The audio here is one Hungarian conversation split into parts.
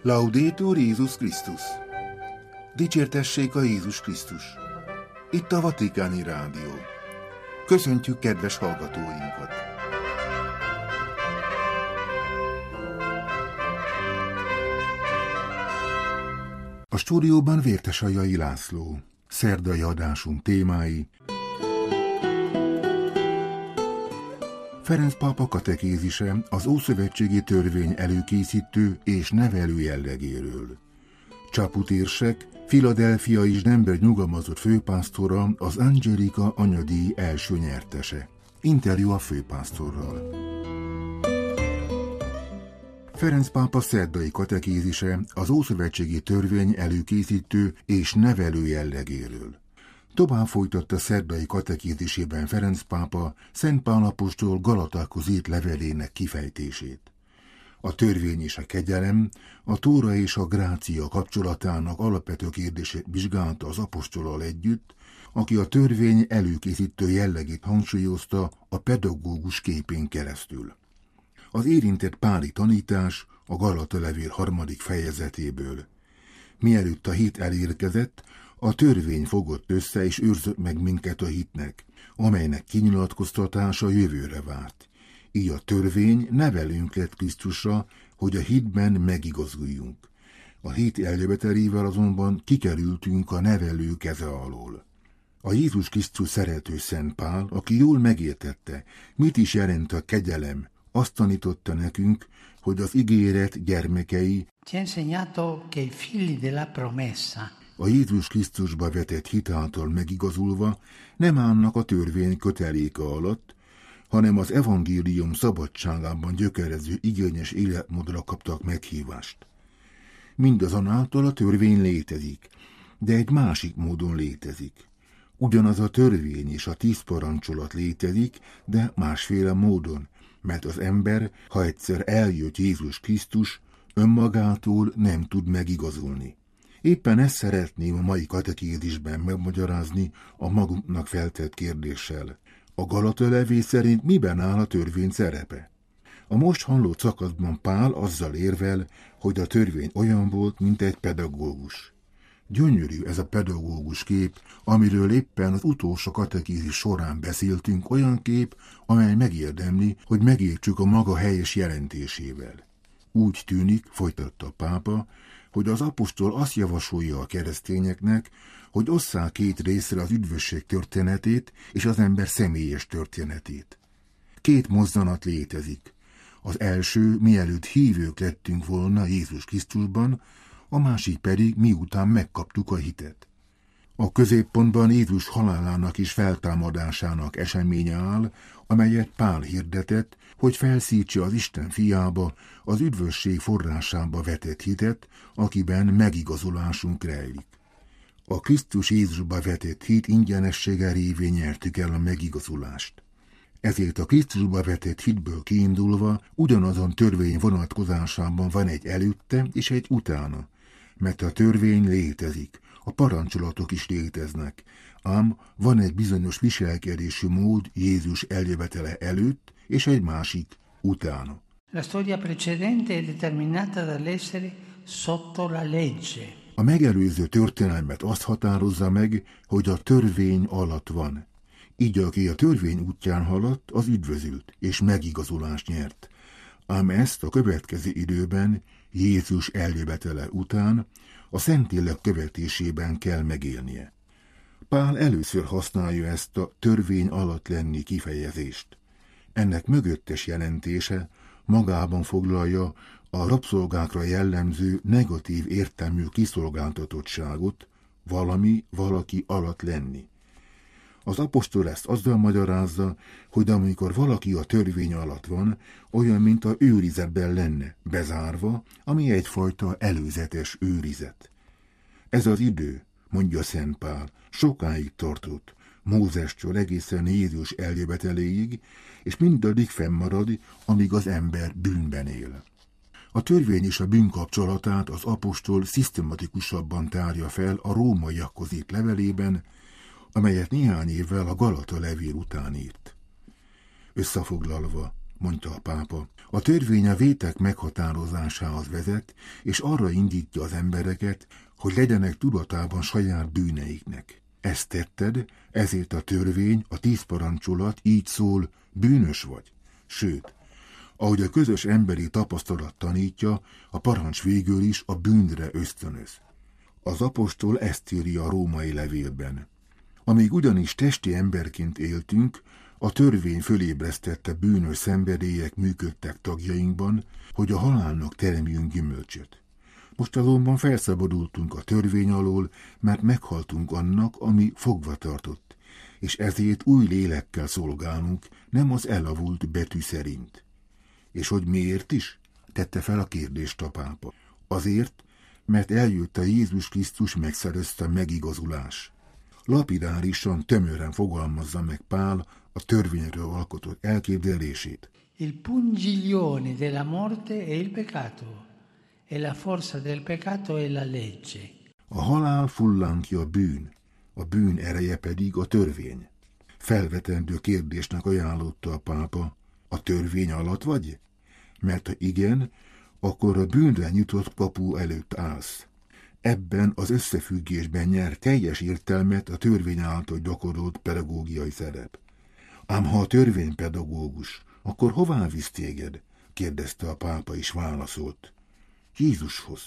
Laudetur Jézus Krisztus! Dicsértessék a Jézus Krisztus! Itt a Vatikáni Rádió. Köszöntjük kedves hallgatóinkat! A stúdióban Vértesajai László. Szerdai adásunk témái: Ferenc pápa katekézise az ószövetségi törvény előkészítő és nevelő jellegéről. Csaput érsek, Philadelphia és Denver nyugalmazott főpásztora, az Angelica anyadíj első nyertese. Interjú a főpásztorral. Ferenc pápa szerdai katekézise az ószövetségi törvény előkészítő és nevelő jellegéről. Tovább folytatta szerdai katekézisében Ferenc pápa Szent Pál apostol Galatákhoz írt levelének kifejtését. A törvény és a kegyelem, a tóra és a grácia kapcsolatának alapvető kérdését vizsgálta az apostollal együtt, aki a törvény előkészítő jellegét hangsúlyozta a pedagógus képén keresztül. Az érintett páli tanítás a Galata levél 3. fejezetéből. Mielőtt a hit elérkezett, a törvény fogott össze és őrzött meg minket a hitnek, amelynek kinyilatkoztatása jövőre várt. Így a törvény nevelünk lett Krisztusra, hogy a hitben megigazuljunk. A hit eljövetelével azonban kikerültünk a nevelő keze alól. A Jézus Krisztus szerető Szent Pál, aki jól megértette, mit is jelent a kegyelem, azt tanította nekünk, hogy az ígéret gyermekei, a Jézus Krisztusba vetett hit által megigazulva nem állnak a törvény köteléke alatt, hanem az evangélium szabadságában gyökerező igényes életmódra kaptak meghívást. Mindazonáltal a törvény létezik, de egy másik módon létezik. Ugyanaz a törvény és a 10 parancsolat létezik, de másféle módon, mert az ember, ha egyszer eljött Jézus Krisztus, önmagától nem tud megigazulni. Éppen ezt szeretném a mai katekézisben megmagyarázni a magunknak feltett kérdéssel. A Galata levél szerint miben áll a törvény szerepe? A most hallott szakaszban Pál azzal érvel, hogy a törvény olyan volt, mint egy pedagógus. Gyönyörű ez a pedagógus kép, amiről éppen az utolsó katekézis során beszéltünk, olyan kép, amely megérdemli, hogy megértsük a maga helyes jelentésével. Úgy tűnik, folytatta a pápa, hogy az apostol azt javasolja a keresztényeknek, hogy osszák 2 részre az üdvösség történetét és az ember személyes történetét. 2 mozzanat létezik. Az első, mielőtt hívők lettünk volna Jézus Krisztusban, a másik pedig miután megkaptuk a hitet. A középpontban Jézus halálának és feltámadásának eseménye áll, amelyet Pál hirdetett, hogy felszítse az Isten fiába, az üdvösség forrásába vetett hitet, akiben megigazulásunk rejlik. A Krisztus Jézusba vetett hit ingyenessége révén nyertük el a megigazulást. Ezért a Krisztusba vetett hitből kiindulva ugyanazon törvény vonatkozásában van egy előtte és egy utána, mert a törvény létezik, a parancsolatok is léteznek, ám van egy bizonyos viselkedési mód Jézus eljövetele előtt, és egy másik utána. La storia precedente è determinata dall'essere sotto la legge. A megelőző történelmet azt határozza meg, hogy a törvény alatt van. Így aki a törvény útján haladt, az üdvözült, és megigazulást nyert. Ám ezt a következő időben, Jézus eljövetele után, a Szentlélek követésében kell megélnie. Pál először használja ezt a törvény alatt lenni kifejezést. Ennek mögöttes jelentése magában foglalja a rabszolgákra jellemző negatív értelmű kiszolgáltatottságot, valaki alatt lenni. Az apostol ezt azzal magyarázza, hogy amikor valaki a törvény alatt van, olyan, mint a őrizetben lenne, bezárva, ami egyfajta előzetes őrizet. Ez az idő, mondja Szent Pál, sokáig tartott, Mózestől egészen Jézus eljöveteléig, és mindaddig fennmarad, amíg az ember bűnben él. A törvény és a bűn kapcsolatát az apostol szisztematikusabban tárja fel a rómaiakhoz írt levelében, amelyet néhány évvel a Galata levél után írt. Összefoglalva, mondta a pápa. A törvény a vétek meghatározásához vezet, és arra indítja az embereket, hogy legyenek tudatában saját bűneiknek. Ezt tetted, ezért a törvény, a 10 parancsolat így szól, bűnös vagy. Sőt, ahogy a közös emberi tapasztalat tanítja, a parancs végül is a bűnre ösztönöz. Az apostol ezt írja a római levélben. Amíg ugyanis testi emberként éltünk, a törvény fölébresztette bűnös szenvedélyek működtek tagjainkban, hogy a halálnak teremjünk gyümölcsöt. Most azonban felszabadultunk a törvény alól, mert meghaltunk annak, ami fogva tartott, és ezért új lélekkel szolgálunk, nem az elavult betű szerint. És hogy miért is? Tette fel a kérdést a pápa. Azért, mert eljött a Jézus Krisztus megszerezte megigazulás. Lapidárisan, tömören fogalmazza meg Pál a törvényről alkotott elképzelését. Il pungiglione della morte è il peccato, e la forza del peccato è la legge. A halál fullánkja a bűn ereje pedig a törvény. Felvetendő kérdésnek ajánlotta a pápa, a törvény alatt vagy? Mert ha igen, akkor a bűnre nyitott kapu előtt állsz. Ebben az összefüggésben nyer teljes értelmet a törvény által gyakorolt pedagógiai szerep. Ám ha a törvény pedagógus, akkor hová visz téged? Kérdezte a pápa, és válaszolt. Jézushoz.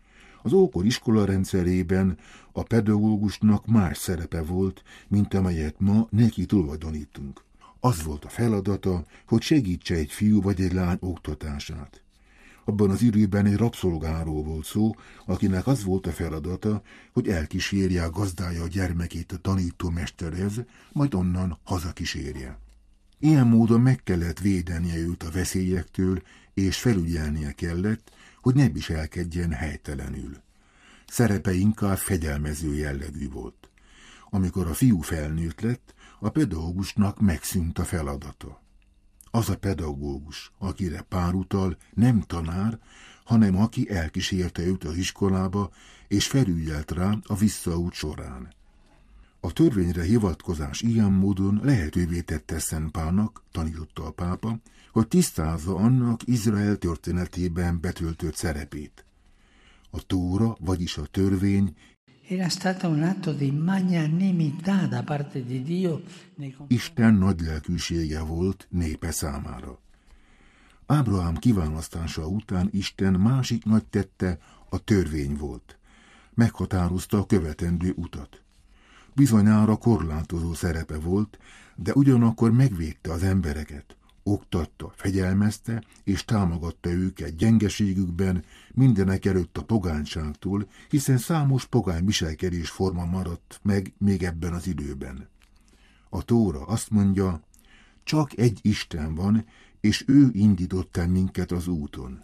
Az ókor iskola rendszerében a pedagógusnak más szerepe volt, mint amelyet ma neki tulajdonítunk. Az volt a feladata, hogy segítse egy fiú vagy egy lány oktatását. Abban az időben egy rabszolgáról volt szó, akinek az volt a feladata, hogy elkísérje a gazdája a gyermekét a tanítómesterhez, majd onnan hazakísérje. Ilyen módon meg kellett védenie őt a veszélyektől, és felügyelnie kellett, hogy ne viselkedjen helytelenül. Szerepe inkább fegyelmező jellegű volt. Amikor a fiú felnőtt lett, a pedagógusnak megszűnt a feladata. Az a pedagógus, akire Pál utal, nem tanár, hanem aki elkísérte őt az iskolába, és felügyelt rá a visszaút során. A törvényre hivatkozás ilyen módon lehetővé tette Szent Pálnak, tanította a pápa, hogy tisztázza annak Izrael történetében betöltött szerepét. A Tóra, vagyis a törvény, era stato un atto di magnanimità da parte di Dio nei confronti. Isten nagylelkűsége volt népe számára. Ábrahám kiválasztása után Isten másik nagy tette a törvény volt. Meghatározta a követendő utat. Bizonyára korlátozó szerepe volt, de ugyanakkor megvédte az embereket, oktatta, fegyelmezte és támogatta őket gyengeségükben, mindenekelőtt a pogányságtól, hiszen számos pogány viselkedés forma maradt meg még ebben az időben. A Tóra azt mondja, csak egy Isten van, és ő indított el minket az úton.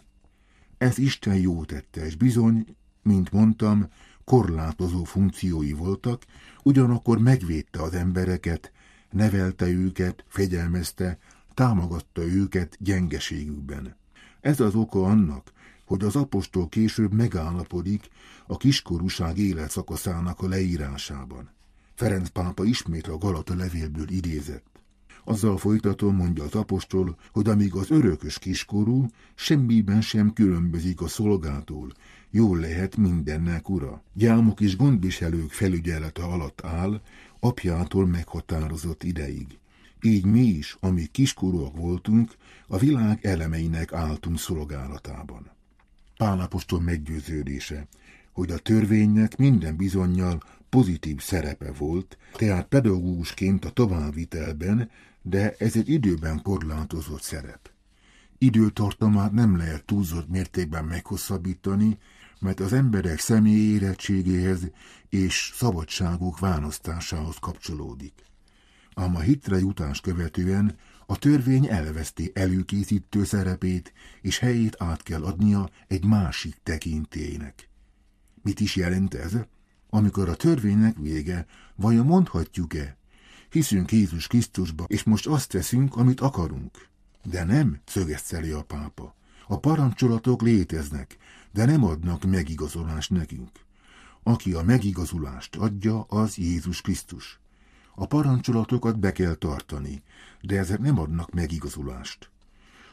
Ez Isten jó tette, és bizony, mint mondtam, korlátozó funkciói voltak, ugyanakkor megvédte az embereket, nevelte őket, fegyelmezte, támogatta őket gyengeségükben. Ez az oka annak, hogy az apostol később megállapodik a kiskorúság életszakaszának a leírásában. Ferenc pápa ismét a Galata levélből idézett. Azzal folytatom, mondja az apostol, hogy amíg az örökös kiskorú, semmiben sem különbözik a szolgától, jól lehet mindennek ura. Gyámok és gondviselők felügyelete alatt áll, apjától meghatározott ideig. Így mi is, amíg kiskorúak voltunk, a világ elemeinek álltunk szolgálatában. Pál apostol meggyőződése, hogy a törvénynek minden bizonnyal pozitív szerepe volt, tehát pedagógusként a továbbvitelben, de ez egy időben korlátozott szerep. Időtartamát nem lehet túlzott mértékben meghosszabbítani, mert az emberek személyi érettségéhez és szabadságuk választásához kapcsolódik. Ám a hitre jutás követően a törvény elveszti előkészítő szerepét, és helyét át kell adnia egy másik tekintélynek. Mit is jelent ez? Amikor a törvénynek vége, vajon mondhatjuk-e? Hiszünk Jézus Krisztusba, és most azt teszünk, amit akarunk. De nem, szögeszteli a pápa. A parancsolatok léteznek, de nem adnak megigazulást nekünk. Aki a megigazulást adja, az Jézus Krisztus. A parancsolatokat be kell tartani, de ezek nem adnak megigazulást.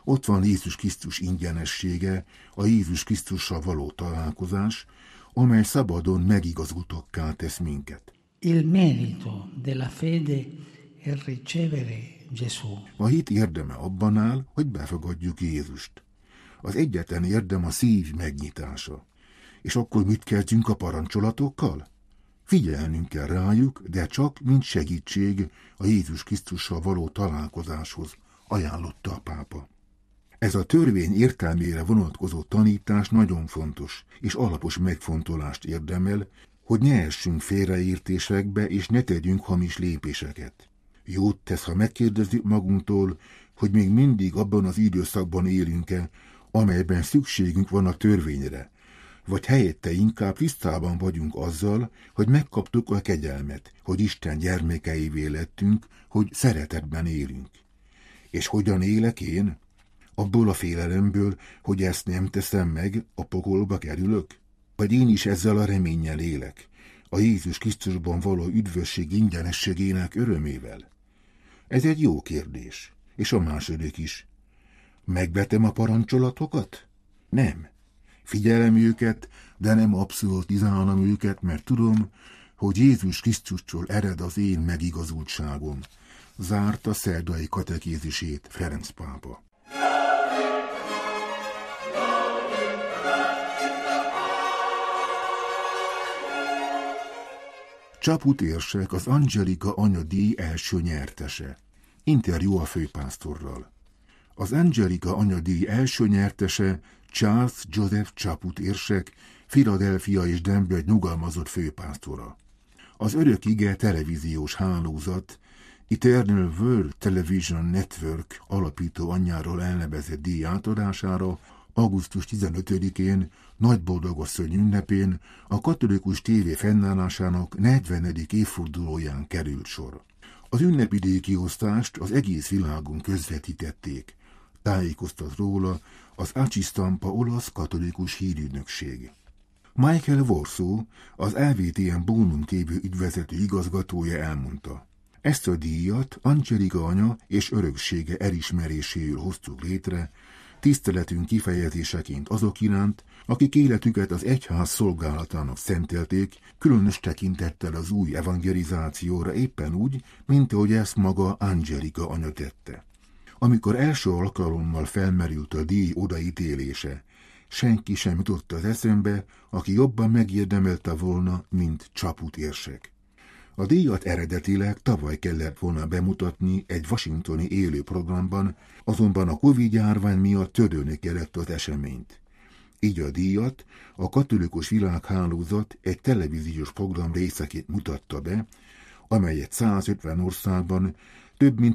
Ott van Jézus Krisztus ingyenessége, a Jézus Krisztussal való találkozás, amely szabadon megigazultakká tesz minket. Il merito della fede è ricevere Gesù. A hit érdeme abban áll, hogy befogadjuk Jézust. Az egyetlen érdem a szív megnyitása. És akkor mit kezdjünk a parancsolatokkal? Figyelnünk kell rájuk, de csak mint segítség a Jézus Krisztussal való találkozáshoz, ajánlotta a pápa. Ez a törvény értelmére vonatkozó tanítás nagyon fontos, és alapos megfontolást érdemel, hogy ne essünk félreértésekbe, és ne tegyünk hamis lépéseket. Jót tesz, ha megkérdezzük magunktól, hogy még mindig abban az időszakban élünk-e, amelyben szükségünk van a törvényre, vagy helyette inkább tisztában vagyunk azzal, hogy megkaptuk a kegyelmet, hogy Isten gyermekeivé lettünk, hogy szeretetben élünk. És hogyan élek én? Abból a félelemből, hogy ezt nem teszem meg, a pokolba kerülök? Vagy én is ezzel a reménnyel élek, a Jézus Krisztusban való üdvösség ingyenességének örömével? Ez egy jó kérdés. És a második is. Megvetem a parancsolatokat? Nem. Figyelem őket, de nem abszolutizálom őket, mert tudom, hogy Jézus Krisztustól ered az én megigazultságom. Zárta szerdai katekézisét Ferenc pápa. Csaput Érsek az Angelika anyadíj első nyertese. Interjú a főpásztorral. Az Angelika anyadíj első nyertese Charles Joseph Csaput Érsek, Philadelphia és Denver nyugalmazott főpásztora. Az Örök Ige televíziós hálózat Eternal World Television Network alapító anyjáról elnevezett díj átadására augusztus 15-én, Nagyboldogasszony ünnepén a katolikus tévé fennállásának 40. évfordulóján került sor. Az ünnepi díjkiosztást az egész világon közvetítették. Tájékoztat róla az Aci Stampa olasz katolikus hírügynökség. Michael Warsaw, az LVTN Bonum TV ügyvezető igazgatója elmondta: ezt a díjat Angelika anya és öröksége elismeréséül hoztuk létre, tiszteletünk kifejezéseként azok iránt, akik életüket az egyház szolgálatának szentelték, különös tekintettel az új evangelizációra éppen úgy, mint ahogy ezt maga Angelika anya tette. Amikor első alkalommal felmerült a díj odaítélése, senki sem jutott az eszembe, aki jobban megérdemelte volna, mint Csaput Érsek. A díjat eredetileg tavaly kellett volna bemutatni egy washingtoni élő programban, azonban a Covid-járvány miatt törölni kellett az eseményt. Így a díjat a Katolikus Világhálózat egy televíziós program részeként mutatta be, amelyet 150 országban több mint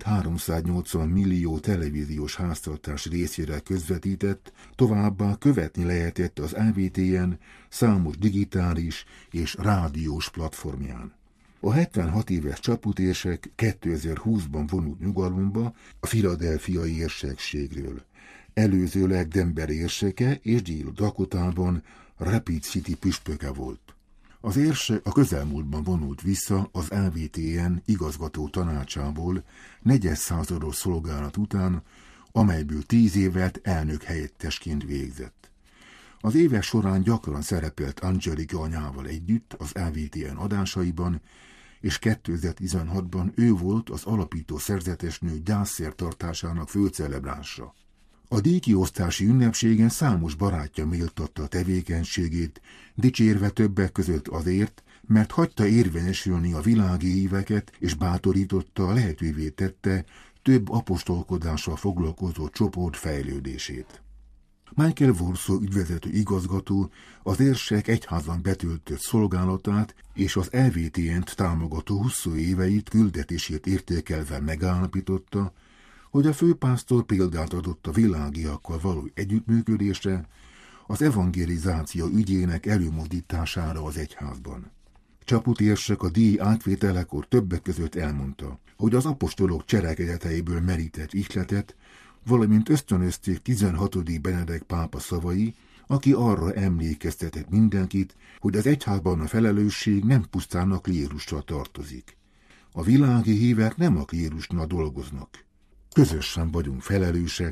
380 millió televíziós háztartás részére közvetített, továbbá követni lehetett az LVTN számos digitális és rádiós platformján. A 76 éves Csaput Érsek 2020-ban vonult nyugalomba a philadelphiai érsekségről. Előzőleg Denver érseke és Dél-Dakotában Rapid City püspöke volt. Az érsek a közelmúltban vonult vissza az LVTN igazgató tanácsából negyedszázados szolgálat után, amelyből 10 évet elnök helyettesként végzett. Az évek során gyakran szerepelt Angelika anyával együtt az LVTN adásaiban, és 2016-ban ő volt az alapító szerzetesnő gyászszertartásának főcelebránsa. A díjkiosztási ünnepségen számos barátja méltatta a tevékenységét, dicsérve többek között azért, mert hagyta érvényesülni a világi éveket, és bátorította, lehetővé tette több apostolkodással foglalkozó csoport fejlődését. Michael Warsaw ügyvezető igazgató az Érsek egyházban betöltött szolgálatát és az LVTN-t támogató 20 éveit küldetését értékelve megállapította, hogy a főpásztor példát adott a világiakkal való együttműködésre, az evangelizáció ügyének előmozdítására az egyházban. Csaput Érsek a díj átvételekor többek között elmondta, hogy az apostolok cselekedeteiből merített ihletet, valamint ösztönözték 16. Benedek pápa szavai, aki arra emlékeztetett mindenkit, hogy az egyházban a felelősség nem pusztán a klérusra tartozik. A világi hívek nem a klérusnál dolgoznak. Közösen vagyunk felelősek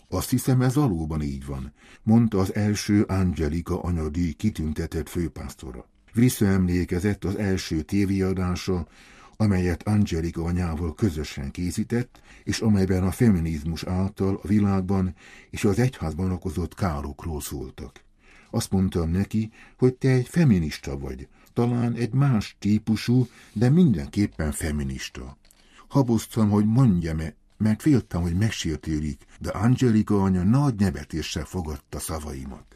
Azt hiszem, ez valóban így van, mondta az első Angelika anyadíj kitüntetett főpásztora. Visszaemlékezett az első tévéadásra, amelyet Angelika anyával közösen készített, és amelyben a feminizmus által a világban és az egyházban okozott károkról szóltak. Azt mondtam neki, hogy te egy feminista vagy, talán egy más típusú, de mindenképpen feminista. Haboztam, hogy mondjam-e, mert féltem, hogy megsértődik, de Angelika anya nagy nevetéssel fogadta szavaimat.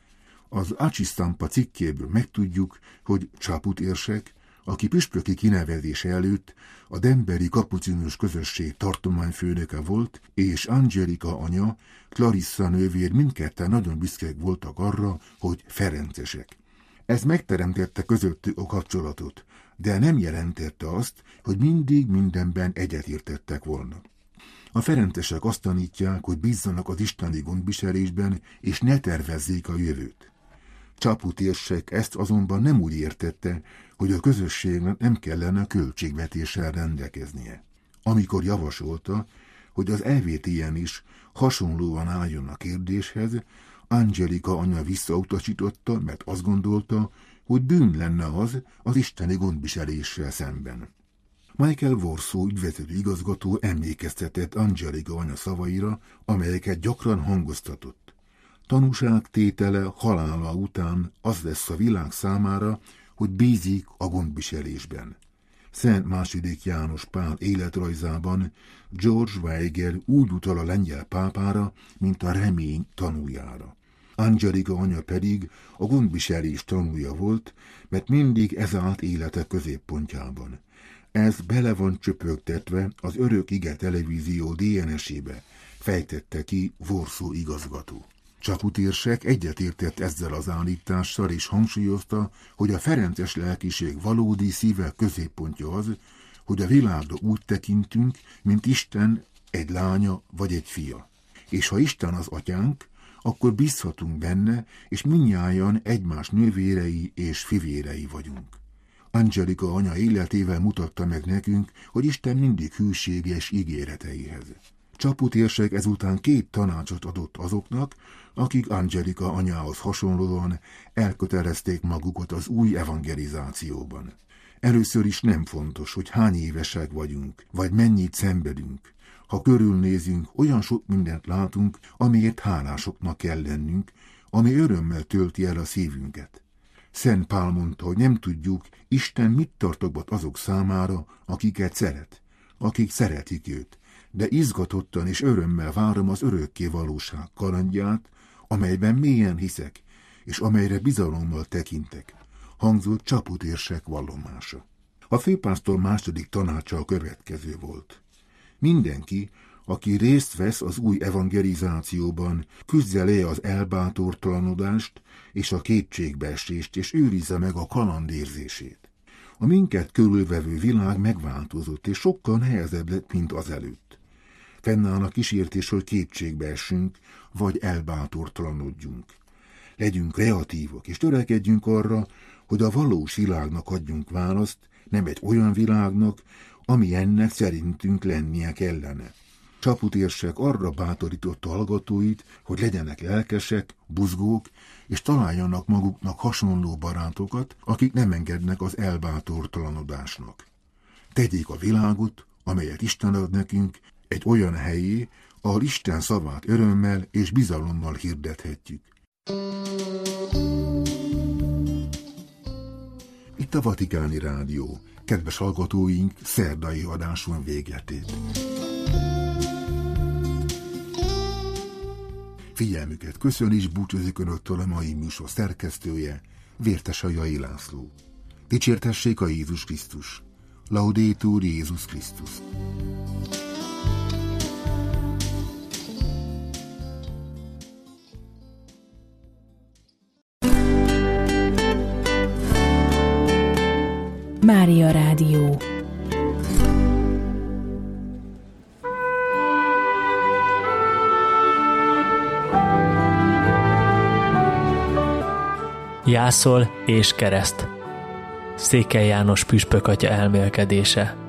Az Acsistampa cikkéből megtudjuk, hogy Csaput érsek, aki püspöki kinevezése előtt a denveri kapucinus közösség tartományfőnöke volt, és Angelika anya, Clarissa nővér mindketten nagyon büszkék voltak arra, hogy ferencesek. Ez megteremtette közöttük a kapcsolatot, de nem jelentette azt, hogy mindig mindenben egyetértettek volna. A ferencesek azt tanítják, hogy bízzanak az isteni gondviselésben, és ne tervezzék a jövőt. Csaput érsek ezt azonban nem úgy értette, hogy a közösségnek nem kellene költségvetéssel rendelkeznie. Amikor javasolta, hogy az EVTN is hasonlóan álljon a kérdéshez, Angelika anya visszautasította, mert azt gondolta, hogy bűn lenne az isteni gondviseléssel szemben. Michael Warsaw ügyvezető igazgató emlékeztetett Angelika anya szavaira, amelyeket gyakran hangoztatott. Tanúság tétele halála után az lesz a világ számára, hogy bízik a gondviselésben. Szent II. János Pál életrajzában George Weigel úgy utal a lengyel pápára, mint a remény tanújára. Angelika anya pedig a gondviselés tanúja volt, mert mindig ez állt élete középpontjában. Ez bele van csöpögtetve az Örök Ige televízió DNS-ébe, fejtette ki Warsaw igazgató. Csaput érsek egyetértett ezzel az állítással, és hangsúlyozta, hogy a ferences lelkiség valódi szíve középpontja az, hogy a világra úgy tekintünk, mint Isten egy lánya vagy egy fia. És ha Isten az atyánk, akkor bízhatunk benne, és mindnyájan egymás nővérei és fivérei vagyunk. Angelika anya életével mutatta meg nekünk, hogy Isten mindig hűséges ígéreteihez. Csaput érsek ezután 2 tanácsot adott azoknak, akik Angelika anyához hasonlóan elkötelezték magukat az új evangelizációban. Először is nem fontos, hogy hány évesek vagyunk, vagy mennyit szenvedünk. Ha körülnézünk, olyan sok mindent látunk, amiért hálásoknak kell lennünk, ami örömmel tölti el a szívünket. Szent Pál mondta, hogy nem tudjuk, Isten mit tartogat azok számára, akiket szeret, akik szeretik őt, de izgatottan és örömmel várom az örökké valóság kalandját, amelyben mélyen hiszek, és amelyre bizalommal tekintek, hangzott Csaput érsek vallomása. A főpásztor második tanácsa a következő volt. Mindenki, aki részt vesz az új evangelizációban, küzdje le az elbátortalanodást és a kétségbeesést, és őrizze meg a kalandérzését. A minket körülvevő világ megváltozott, és sokkal nehezebb lett, mint azelőtt. Fennáll a kísértés, hogy kétségbe essünk, vagy elbátortalanodjunk. Legyünk kreatívak, és törekedjünk arra, hogy a valós világnak adjunk választ, nem egy olyan világnak, ami ennek szerintünk lennie kellene. Csaput érsek arra bátorította hallgatóit, hogy legyenek lelkesek, buzgók, és találjanak maguknak hasonló barátokat, akik nem engednek az elbátortalanodásnak. Tegyék a világot, amelyet Isten ad nekünk, egy olyan helyé, ahol Isten szavát örömmel és bizalommal hirdethetjük. Itt a Vatikáni Rádió. Kedves hallgatóink, szerdai adáson végletét. Figyelmüket köszön és búcsúzik önöktől a mai műsor szerkesztője, Vértesajai László. Dicsértessék a Jézus Krisztus! Laudetur Jézus Krisztus! Mária Rádió. Jászol és kereszt. Székely János püspök atya elmélkedése.